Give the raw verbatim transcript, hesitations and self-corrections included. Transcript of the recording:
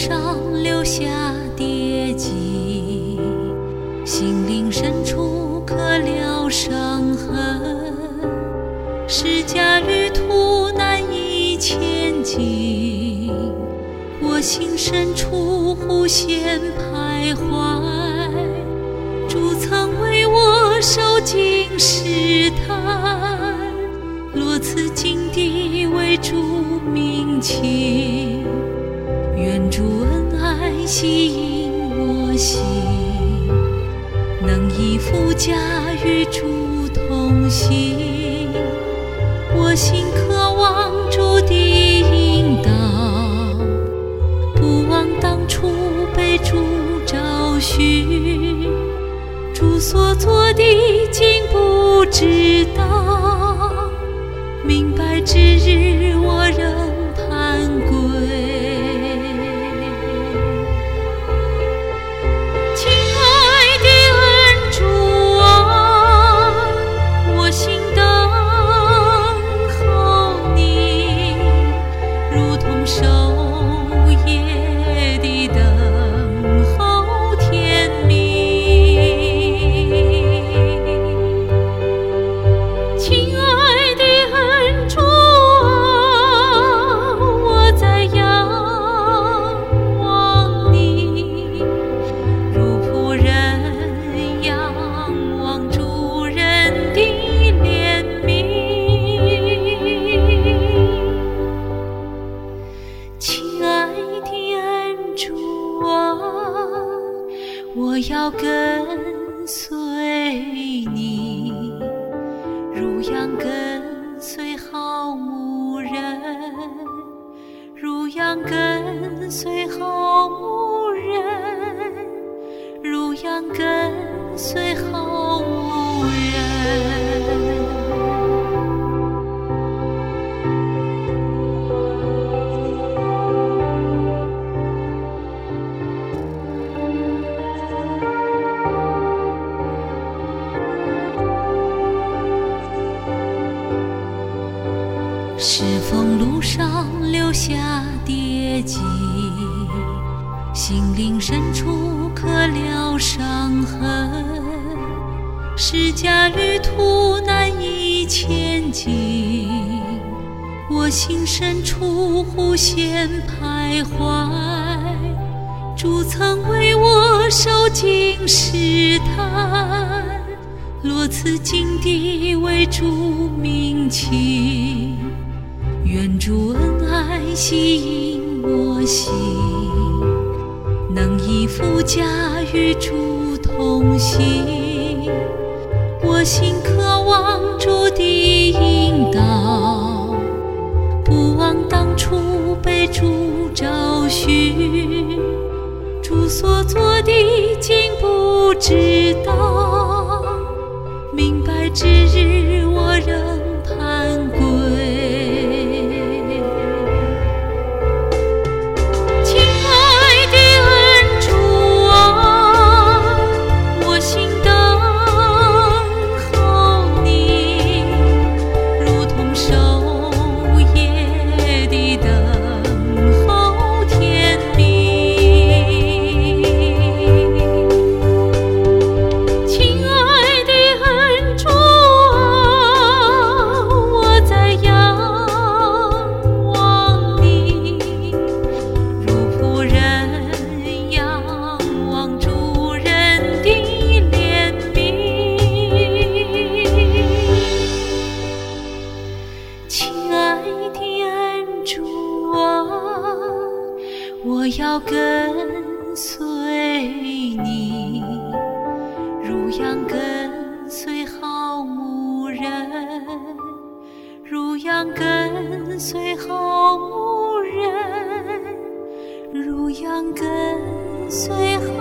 上留下跌迹，心灵深处刻了伤痕，释迦旅途难以前进，我心深处忽现徘徊，主曾为我受尽试探，落此境地为主铭情，愿主恩爱吸引我心，能以富家与主同行，我心渴望主的引导，不忘当初被主找寻，主所做的竟不知道，明白之日我仍盼归。亲爱的恩主啊，我心等候你，如同守夜的等候天明。亲爱的恩主啊，我在仰望你，如仆人仰望主人的怜悯。亲爱的恩主啊，我要跟随你，如羊跟随好牧人，如羊跟随好牧人，如羊跟随好牧人。是风路上留下跌迹，心灵深处刻了伤痕，释迦旅途难以前进，我心深处忽现徘徊，主曾为我受尽试探，落此境地为主铭情，愿主恩爱吸引我心，能以富家与主同行，我心渴望主的引导，不忘当初被主找寻，主所做的竟不知道，明白之日我仍盼归。我要跟随你，如羊跟随好牧人，如羊跟随好牧人，如羊跟随好